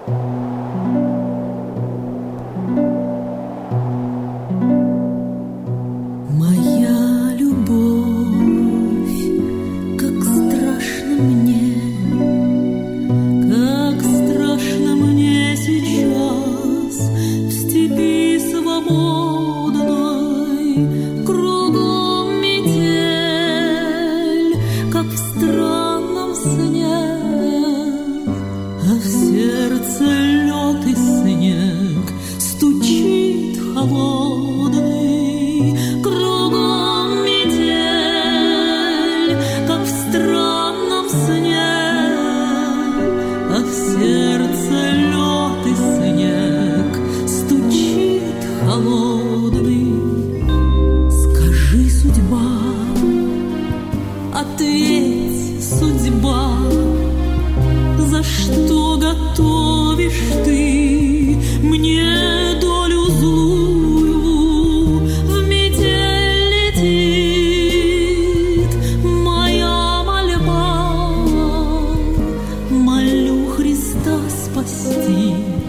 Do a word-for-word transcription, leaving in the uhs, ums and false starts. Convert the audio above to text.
Моя любовь, как страшно мне, как страшно мне сейчас в степи свободной, кругом метель, как в странном сне, а в сердце лед и снег стучит холодный. Кругом метель, как в странном сне, а в сердце лед и снег стучит холодный. Скажи, судьба, ответь, судьба, за что готовишь ты мне долю злую? В метель летит моя мольба, молю Христа спасти.